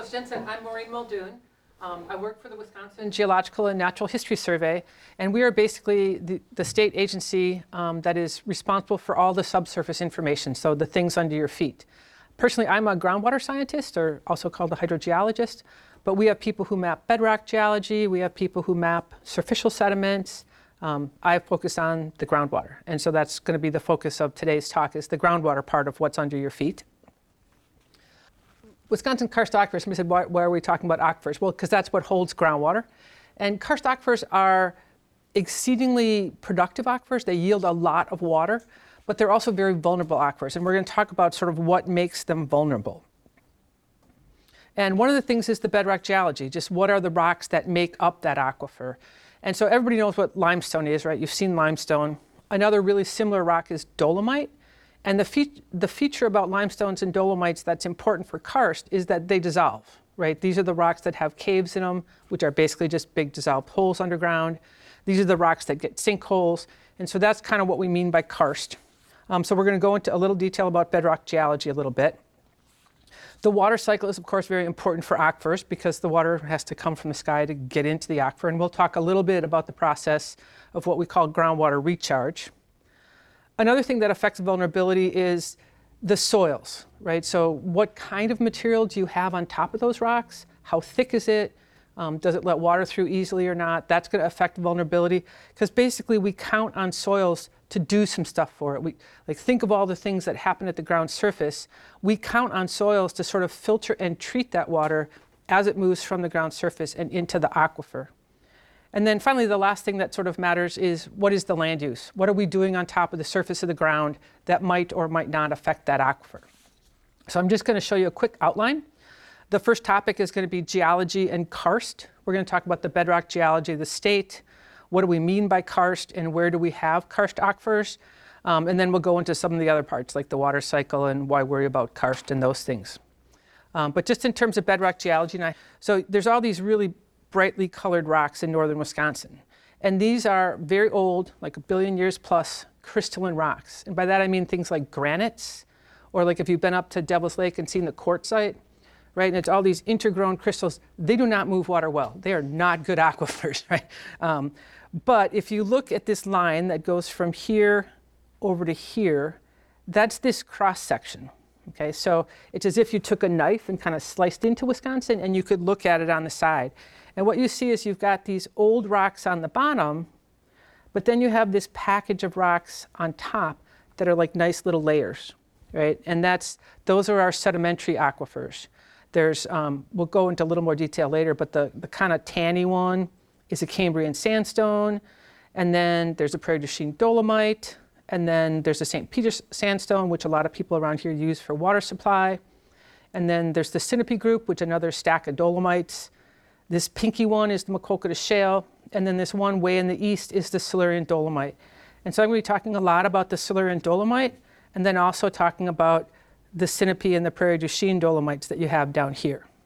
as Jen said, I'm Maureen Muldoon. I work for the Wisconsin Geological and Natural History Survey, and we are basically the state agency that is responsible for all the subsurface information, so the things under your feet. Personally, I'm a groundwater scientist, or also called a hydrogeologist, but we have people who map bedrock geology, we have people who map superficial sediments. I focus on the groundwater, and so that's going to be the focus of today's talk, is the groundwater part of what's under your feet. Wisconsin karst aquifers, somebody said, why are we talking about aquifers? Well, because that's what holds groundwater. And karst aquifers are exceedingly productive aquifers. They yield a lot of water, but they're also very vulnerable aquifers. And we're going to talk about sort of what makes them vulnerable. And one of the things is the bedrock geology, just what are the rocks that make up that aquifer. And so everybody knows what limestone is, right? You've seen limestone. Another really similar rock is dolomite. And the feature about limestones and dolomites that's important for karst is that they dissolve, right? These are the rocks that have caves in them, which are basically just big dissolved holes underground. These are the rocks that get sinkholes. And so that's kind of what we mean by karst. So we're going to go into a little detail about bedrock geology a little bit. The water cycle is, of course, very important for aquifers because the water has to come from the sky to get into the aquifer. And we'll talk a little bit about the process of what we call groundwater recharge. Another thing that affects vulnerability is the soils, right? So what kind of material do you have on top of those rocks? How thick is it? Does it let water through easily or not? That's going to affect vulnerability because basically we count on soils to do some stuff for it. Think of all the things that happen at the ground surface. We count on soils to sort of filter and treat that water as it moves from the ground surface and into the aquifer. And then finally, the last thing that sort of matters is what is the land use? What are we doing on top of the surface of the ground that might or might not affect that aquifer? So I'm just going to show you a quick outline. The first topic is going to be geology and karst. We're going to talk about the bedrock geology of the state. What do we mean by karst and where do we have karst aquifers? And then we'll go into some of the other parts like the water cycle and why worry about karst and those things. But just in terms of bedrock geology, so there's all these really brightly colored rocks in northern Wisconsin. And these are very old, like 1 billion years plus, crystalline rocks. And by that I mean things like granites, or like if you've been up to Devil's Lake and seen the quartzite, right? And it's all these intergrown crystals. They do not move water well. They are not good aquifers, right? But if you look at this line that goes from here over to here, that's this cross section. Okay, so it's as if you took a knife and kind of sliced into Wisconsin and you could look at it on the side. And what you see is you've got these old rocks on the bottom, but then you have this package of rocks on top that are like nice little layers, right? And those are our sedimentary aquifers. We'll go into a little more detail later, but the kind of tanny one is a Cambrian sandstone, and then there's a Prairie du Chien dolomite, and then there's the St. Peter's sandstone, which a lot of people around here use for water supply. And then there's the Sinope group, which is another stack of dolomites. This pinky one is the Maquoketa shale, and then this one way in the east is the Silurian dolomite. And so I'm going to be talking a lot about the Silurian dolomite, and then also talking about the Sinope and the Prairie du Chien dolomites that you have down here.